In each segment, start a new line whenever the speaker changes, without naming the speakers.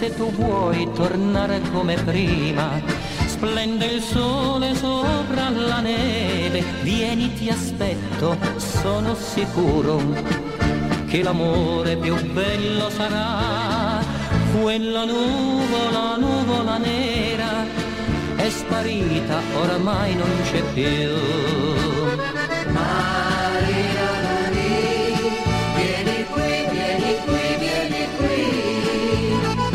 se tu vuoi tornare come prima, splende il sole sopra la neve, vieni ti aspetto, sono sicuro che l'amore più bello sarà. Quella nuvola, nuvola nera, è sparita, oramai non c'è più.
Maria Luni, vieni qui, vieni qui, vieni qui.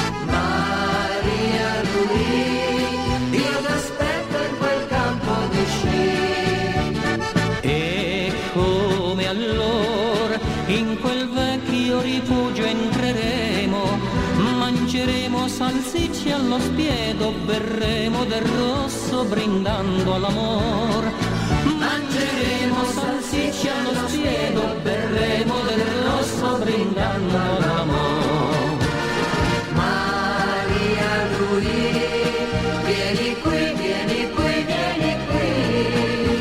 Maria Luni, io t'aspetto in quel campo di sci.
E come allora in quel vecchio rifugio entreremo, mangeremo salsicce allo spiedo, berremo del rosso brindando all'amor. Mangeremo salsicce allo spiedo, berremo del rosso brindando all'amor.
Maria Luni, vieni qui, vieni qui, vieni qui.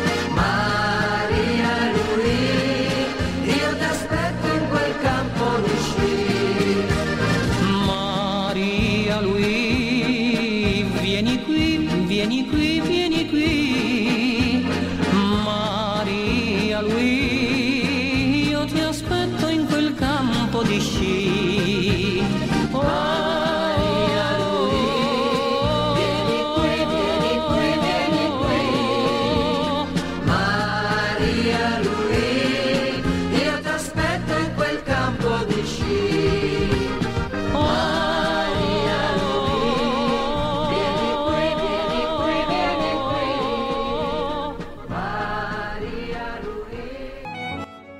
Maria Luni, io t'aspetto in quel campo di sci.
Maria Lui, vieni qui, vieni qui, vieni qui. Maria Lui, io ti aspetto in quel campo di sci.
Maria Lui, vieni qui, vieni qui, vieni qui. Maria Lui, io t'aspetto in quel campo di sci. Maria Lui, vieni qui, vieni qui, vieni qui. Maria Lui.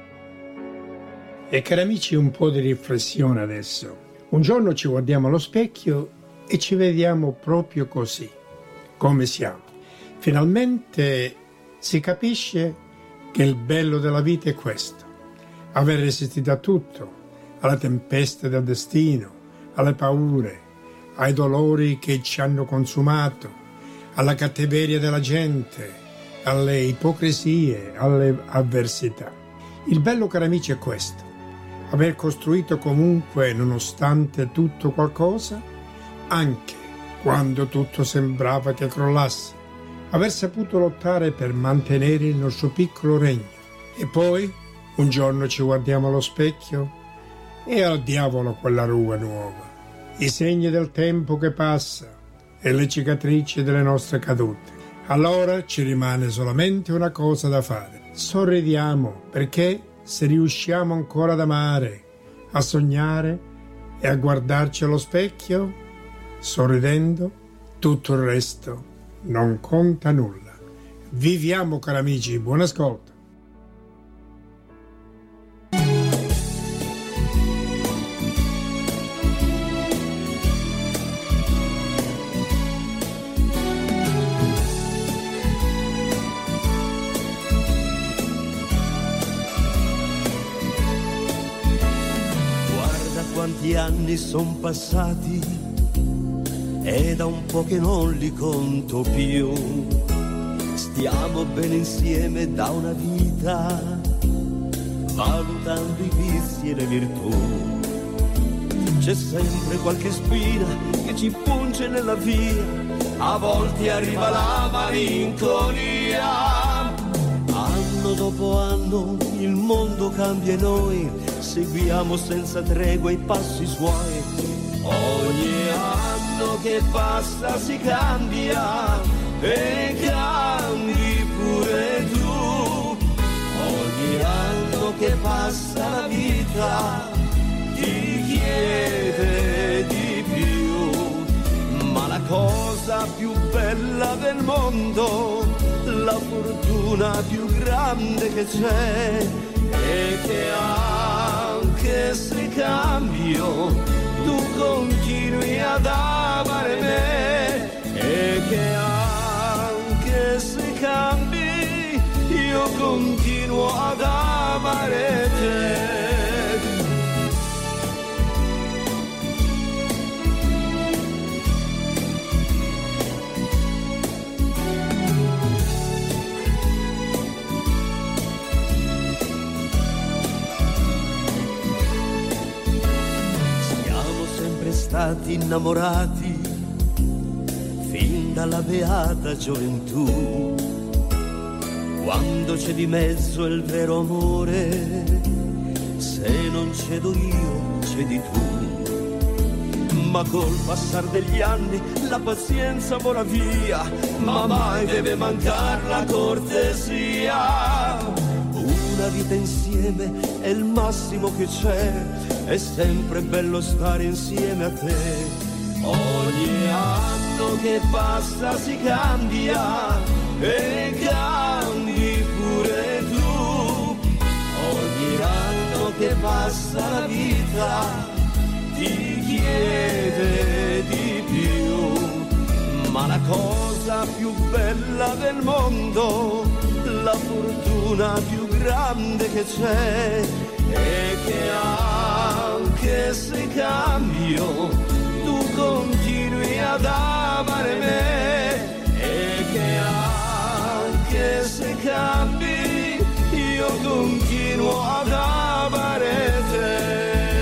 E cari amici, un po' di riflessione adesso. Un giorno ci guardiamo allo specchio e ci vediamo proprio così, come siamo. Finalmente si capisce che il bello della vita è questo: aver resistito a tutto, alle tempeste del destino, alle paure, ai dolori che ci hanno consumato, alla cattiveria della gente, alle ipocrisie, alle avversità. Il bello, cari amici, è questo: aver costruito comunque, nonostante tutto, qualcosa, anche quando tutto sembrava che crollasse, aver saputo lottare per mantenere il nostro piccolo regno. E poi, un giorno ci guardiamo allo specchio e al diavolo quella ruga nuova, i segni del tempo che passa e le cicatrici delle nostre cadute. Allora ci rimane solamente una cosa da fare: sorridiamo, perché se riusciamo ancora ad amare, a sognare e a guardarci allo specchio, sorridendo, tutto il resto non conta nulla. Viviamo, cari amici, buon ascolto.
Quanti anni son passati e da un po' che non li conto più. Stiamo bene insieme da una vita, valutando i vizi e le virtù. C'è sempre qualche spina che ci punge nella via, a volte arriva la malinconia. Anno dopo anno il mondo cambia e noi seguiamo senza tregua i passi suoi. Ogni anno che passa si cambia e cambi pure tu. Ogni anno che passa la vita ti chiede di più. Ma la cosa più bella del mondo, la fortuna più grande che c'è, è che anche se cambio tu continui ad amare me, e che anche se cambi io continuo ad amare te. stati innamorati fin dalla beata gioventù. Quando c'è di mezzo il vero amore, se non cedo io, cedi tu. Ma col passar degli anni la pazienza vola via, ma mai deve mancar la cortesia. Una vita insieme è il massimo che c'è, è sempre bello stare insieme a te. Ogni anno che passa si cambia e cambi pure tu. Ogni anno che passa la vita ti chiede di più, ma la cosa più bella del mondo, la fortuna più grande che c'è, è che anche se cambio tu continui ad amare me, e che anche se cambi io continuo ad amare te.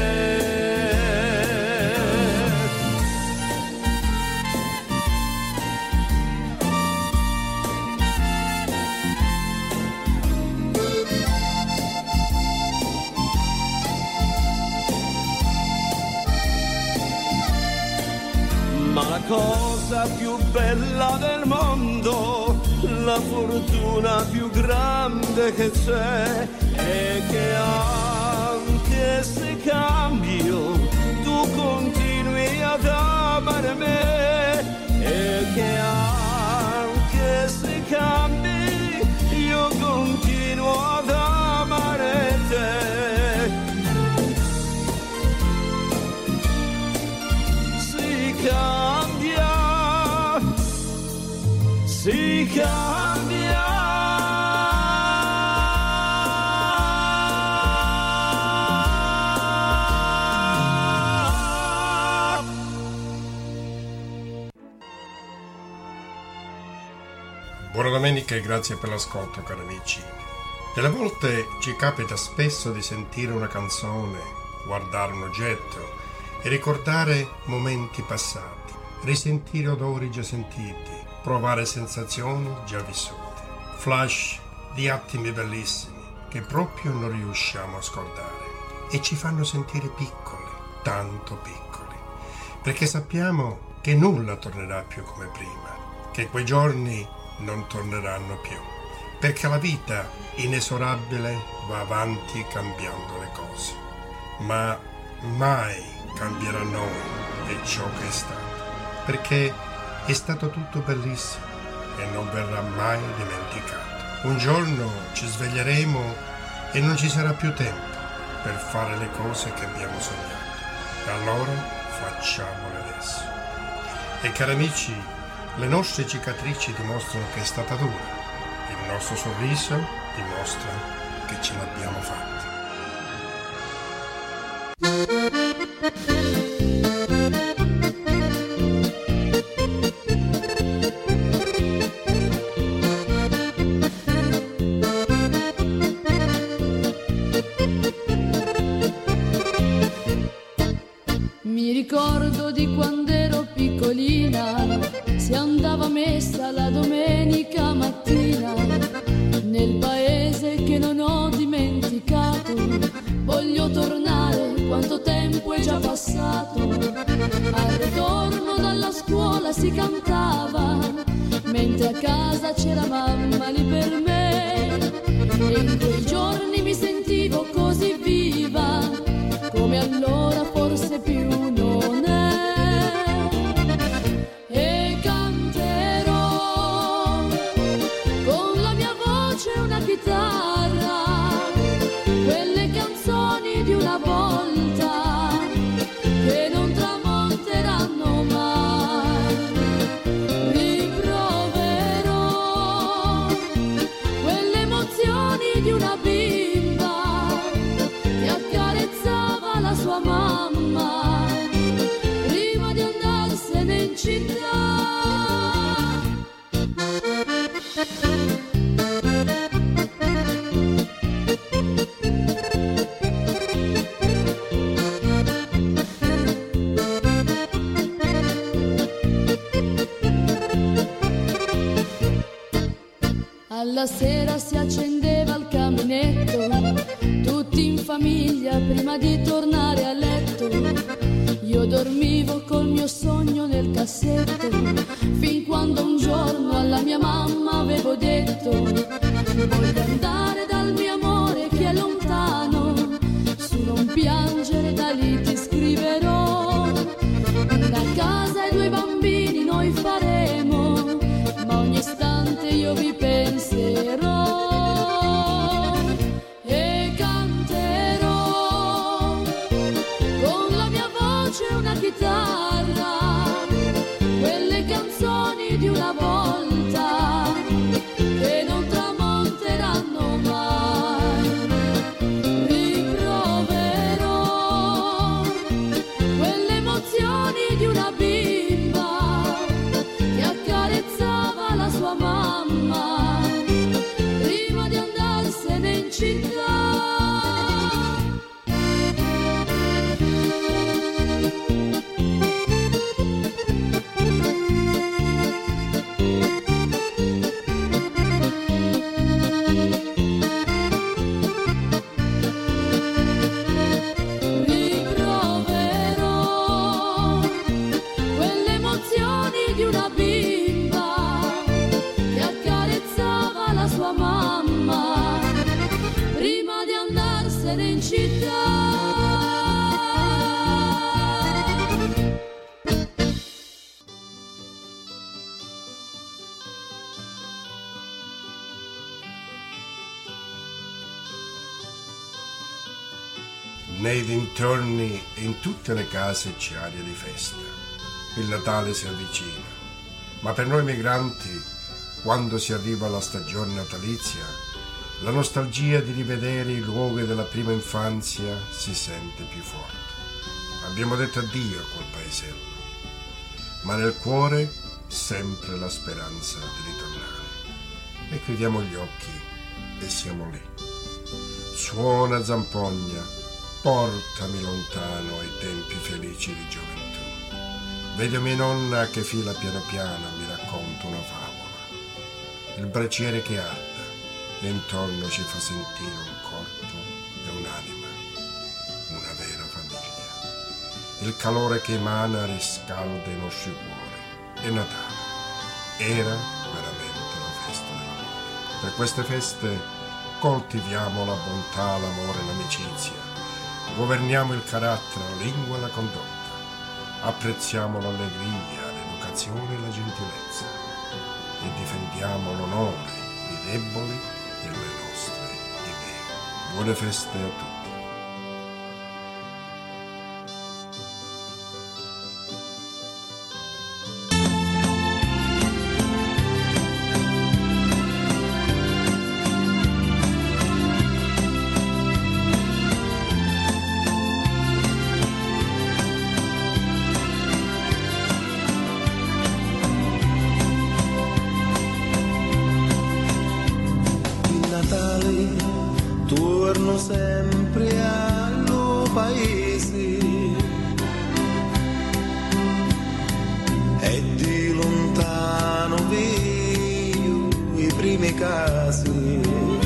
Ma la cosa più bella del mondo, la fortuna più grande che c'è, è che anche se cambio tu continui ad amare me, e che anche se cambi io continuo ad amare te. Si cambia.
Buona domenica e grazie per l'ascolto, cari amici. Delle volte ci capita spesso di sentire una canzone, guardare un oggetto e ricordare momenti passati, risentire odori già sentiti, provare sensazioni già vissute, flash di attimi bellissimi che proprio non riusciamo a scordare e ci fanno sentire piccoli, tanto piccoli, perché sappiamo che nulla tornerà più come prima, che quei giorni non torneranno più, perché la vita inesorabile va avanti cambiando le cose, ma mai cambierà noi e ciò che è stato, perché è stato tutto bellissimo e non verrà mai dimenticato. Un giorno ci sveglieremo e non ci sarà più tempo per fare le cose che abbiamo sognato. E allora facciamole adesso. E cari amici, le nostre cicatrici dimostrano che è stata dura. Il nostro sorriso dimostra che ce l'abbiamo fatta.
Mi ricordo di quando ero piccolina, si andava a messa la domenica mattina, nel paese che non ho dimenticato, voglio tornare, quanto tempo è già passato. Al ritorno dalla scuola si cantava, mentre a casa c'era mamma lì per me, e in quei giorni mi sentivo così viva, come allora forse più non è. E canterò con la mia voce una chitarra, quelle canzoni di una volta che non tramonteranno mai. Riproverò quelle emozioni di una bimba che accarezzava la sua mamma prima di andarsene in città. la sera si accendeva il caminetto, tutti in famiglia prima di tornare a letto. Io dormivo col mio sogno nel cassetto, fin quando un giorno alla mia mamma avevo detto: voglio andare dal mio amore che è lontano, su non piangere da lì ti scriverò. Una casa e 2 bambini noi faremo, ma ogni istante io vi penserò. E canterò con la mia voce una chitarra, quelle canzoni di una volta che non tramonteranno mai. Riproverò quelle emozioni di una bimba che accarezzava la sua mamma prima di andarsene in città. Riproverò quelle emozioni di una bimba che accarezzava la sua mamma prima di andarsene in città.
Nei dintorni e in tutte le case c'è aria di festa. Il Natale si avvicina, ma per noi migranti, quando si arriva alla stagione natalizia, la nostalgia di rivedere i luoghi della prima infanzia si sente più forte. Abbiamo detto addio a quel paesello, ma nel cuore sempre la speranza di ritornare. E chiudiamo gli occhi e siamo lì. Suona zampogna, portami lontano ai tempi felici di gioventù. Vedo mia nonna che fila piano piano mi racconta una favola. Il braciere che arde e intorno ci fa sentire un corpo e un'anima, una vera famiglia. Il calore che emana riscalda i nostri cuori. È Natale. Era veramente la festa dell'amore. Per queste feste coltiviamo la bontà, l'amore e l'amicizia. Governiamo il carattere, la lingua e la condotta. Apprezziamo l'allegria, l'educazione e la gentilezza. E difendiamo l'onore, i deboli e le nostre idee. Buone feste a tutti.
Torno sempre al paese e di lontano vedo i primi casi,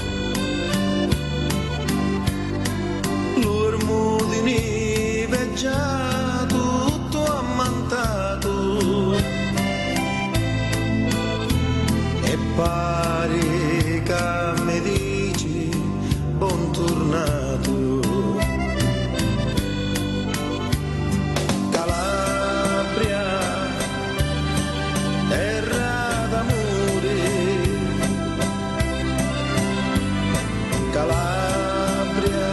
l'ormo di neve già tutto ammantato e pare che mi dici buon tornato. Calabria, terra d'amore, Calabria,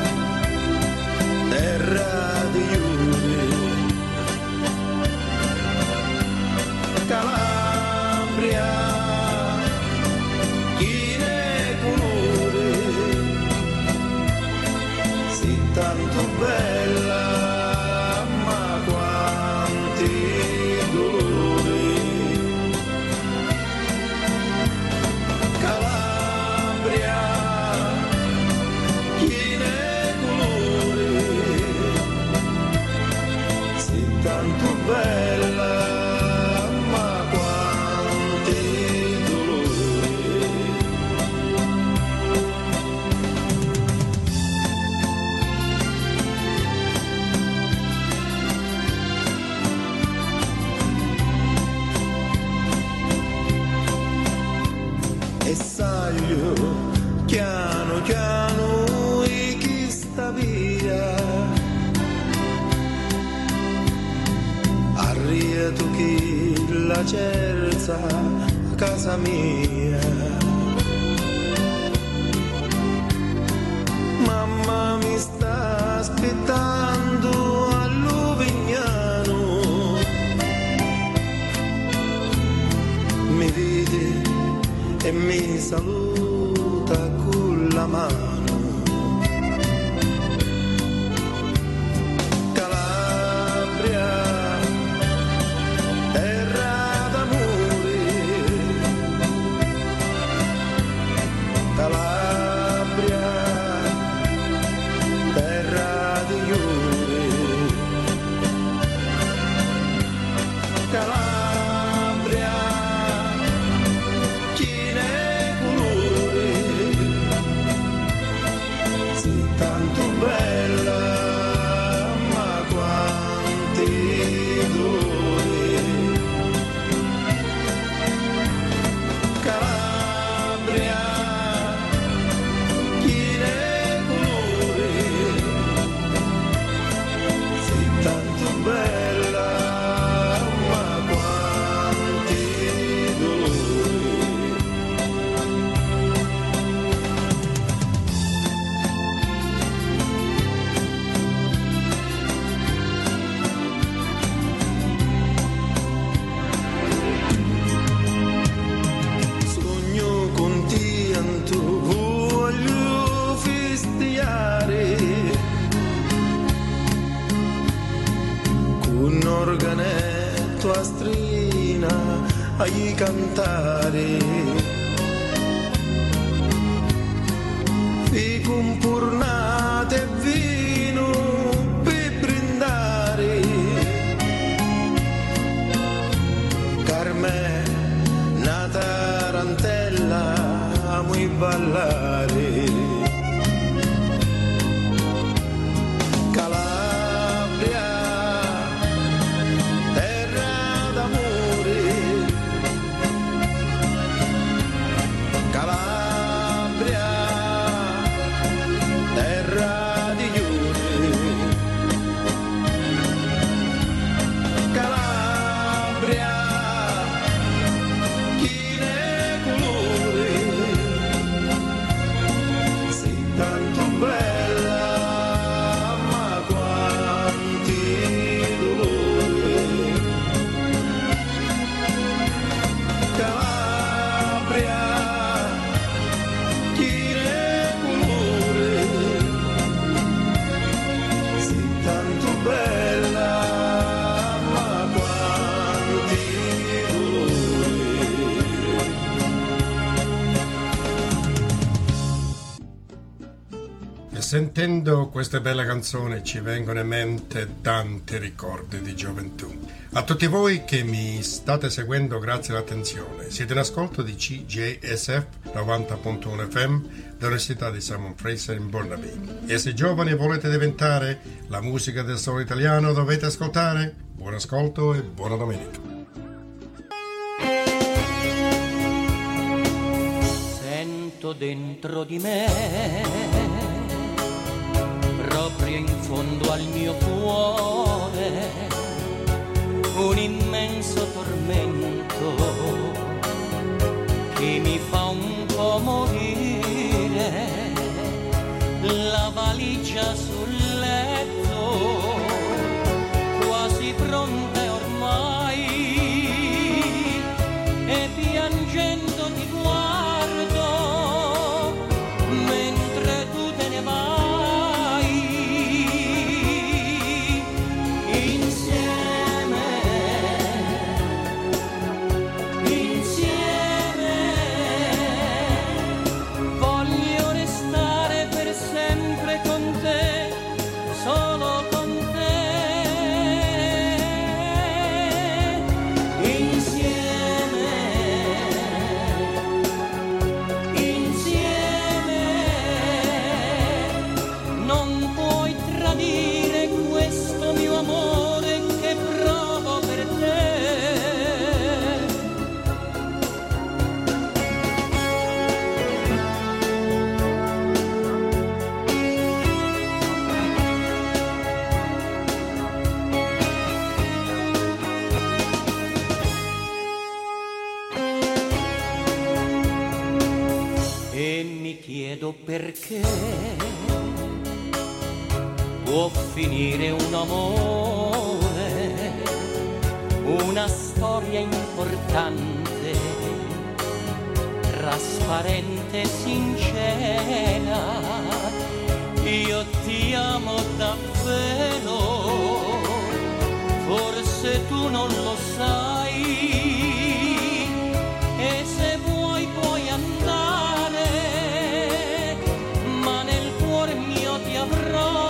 terra di iure, Calabria, chi ne colore, tanto bella, ma quanti dolori. Calabria, chi ne colore, sei tanto bella, ma quanti dolori. tu chi la cerza a casa mia. Mamma mi sta aspettando a Luvignano, mi vede e mi saluta con la mano. Agli cantare fico un purnate e vino per brindare, Carmè una tarantella amo ballare.
Sentendo questa bella canzone ci vengono in mente tanti ricordi di gioventù. A tutti voi che mi state seguendo, grazie all'attenzione. Siete in ascolto di CJSF 90.1 FM dell'Università di Simon Fraser in Burnaby. E se giovani volete diventare la musica del solo italiano, dovete ascoltare. Buon ascolto e buona domenica.
Sento dentro di me, proprio in fondo al mio cuore, un immenso tormento che mi fa un po' morire. La valigia sul letto, quasi pronta ormai, e piangendo ti guardo mentre tu te ne vai. perché può finire un amore, una storia importante, trasparente, sincera. Io ti amo davvero, forse tu non lo sai, e se vuoi puoi andare, ma nel cuore mio ti avrò.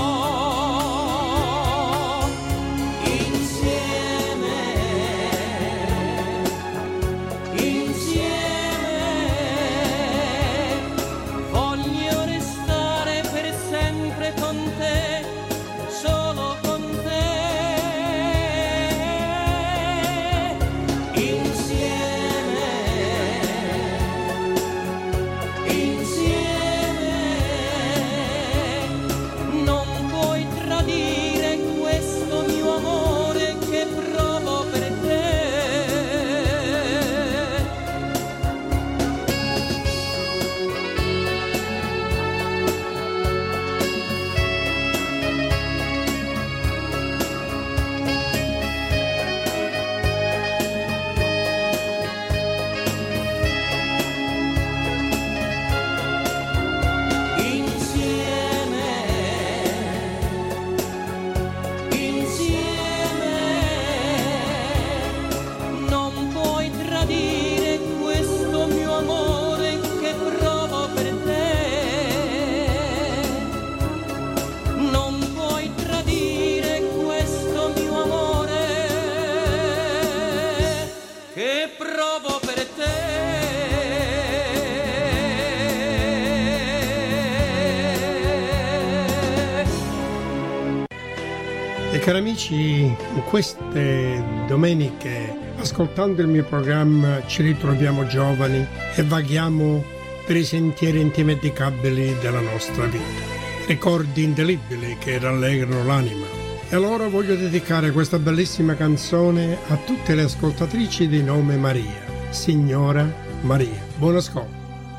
Cari amici, in queste domeniche, ascoltando il mio programma, ci ritroviamo giovani e vaghiamo per i sentieri indimenticabili della nostra vita. Ricordi indelebili che rallegrano l'anima. E allora voglio dedicare questa bellissima canzone a tutte le ascoltatrici di nome Maria. Signora Maria. Buon ascolto.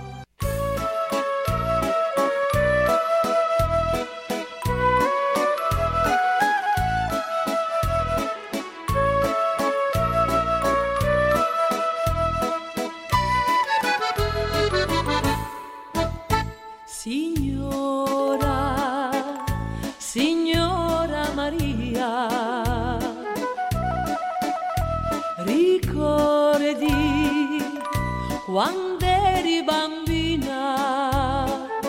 Quando eri bambina,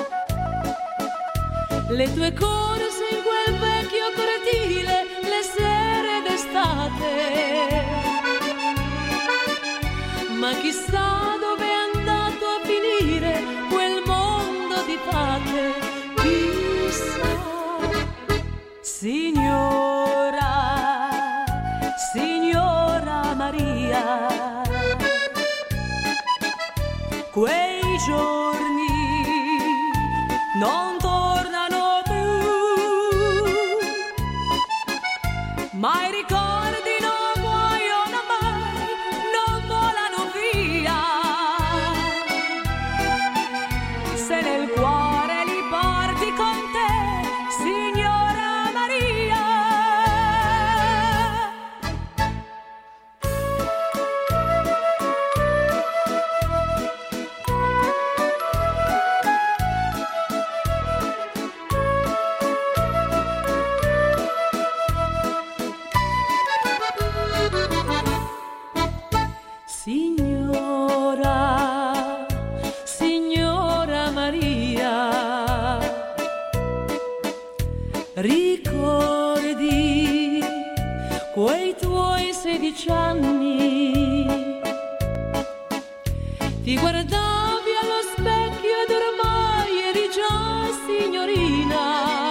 le tue corse in quel vecchio cortile, le sere d'estate, ma chissà dove è andato a finire quel mondo di fate, chissà. Signora Maria, quei giorni non tornano più, ma i ricordi non muoiono mai, non volano via, se nel cuore li porti con te, signora Maria. Signora Maria, ricordi quei tuoi 16 anni, ti guardavi allo specchio ed ormai eri già signorina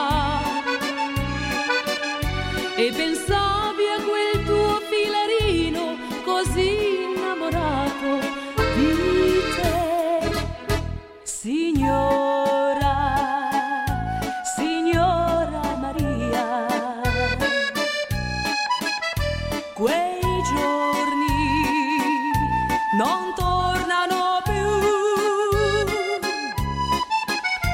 e pensavi a quel tuo filarino così innamorato di te. Signora Maria, quei giorni non tornano più,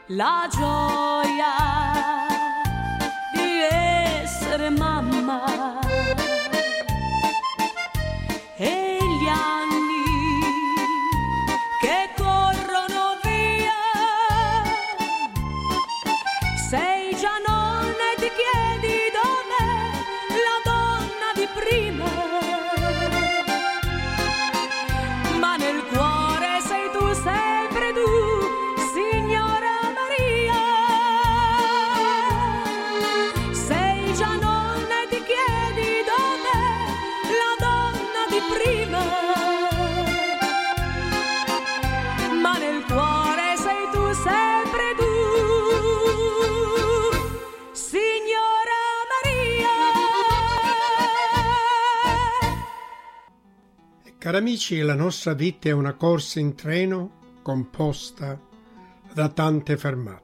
la gioia di essere mamma e gli anni che corrono via. Sei già nonna e ti chiedi dov'è la donna di prima, ma nel cuore sei tu, sempre tu, signora Maria. Sei già nonna e ti chiedi dov'è la donna di prima, ma nel cuore sei tu, sempre tu, signora Maria.
Cari amici, la nostra vita è una corsa in treno composta da tante fermate.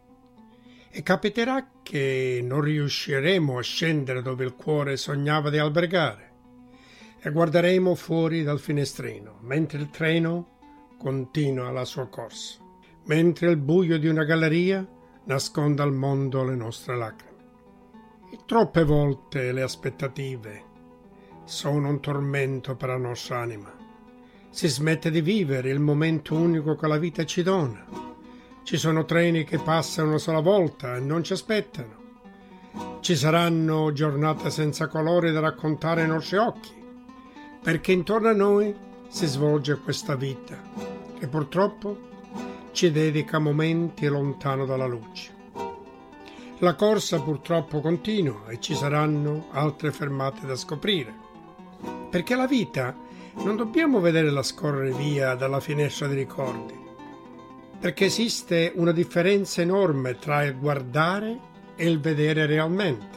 E capiterà che non riusciremo a scendere dove il cuore sognava di albergare e guarderemo fuori dal finestrino mentre il treno continua la sua corsa, mentre il buio di una galleria nasconde al mondo le nostre lacrime. E troppe volte le aspettative sono un tormento per la nostra anima. Si smette di vivere il momento unico che la vita ci dona. Ci sono treni che passano una sola volta e non ci aspettano. Ci saranno giornate senza colore da raccontare ai nostri occhi, perché intorno a noi si svolge questa vita che purtroppo ci dedica momenti lontano dalla luce. La corsa purtroppo continua e ci saranno altre fermate da scoprire, perché la vita non dobbiamo vederla scorrere via dalla finestra dei ricordi, perché esiste una differenza enorme tra il guardare e il vedere realmente.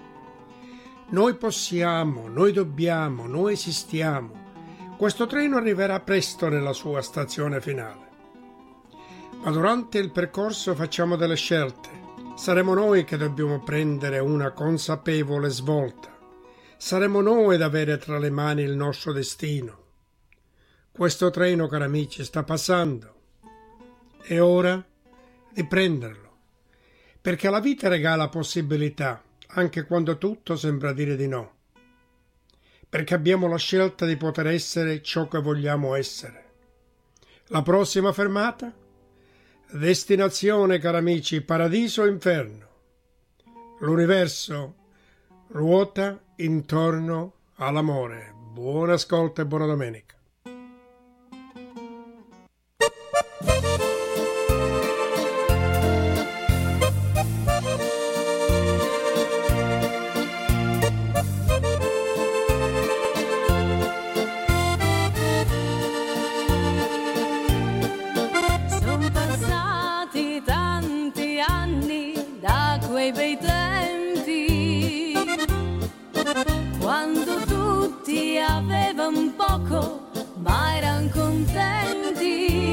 Noi possiamo, noi dobbiamo, noi esistiamo. Questo treno arriverà presto nella sua stazione finale. Ma durante il percorso facciamo delle scelte. Saremo noi che dobbiamo prendere una consapevole svolta. Saremo noi ad avere tra le mani il nostro destino. Questo treno, cari amici, sta passando. È ora di prenderlo, perché la vita regala possibilità anche quando tutto sembra dire di no, perché abbiamo la scelta di poter essere ciò che vogliamo essere. La prossima fermata? Destinazione, cari amici, paradiso o inferno. L'universo ruota intorno all'amore. Buon ascolto e buona domenica.
Sono passati tanti anni da quei bei tempi, quando tutti avevano poco ma erano contenti.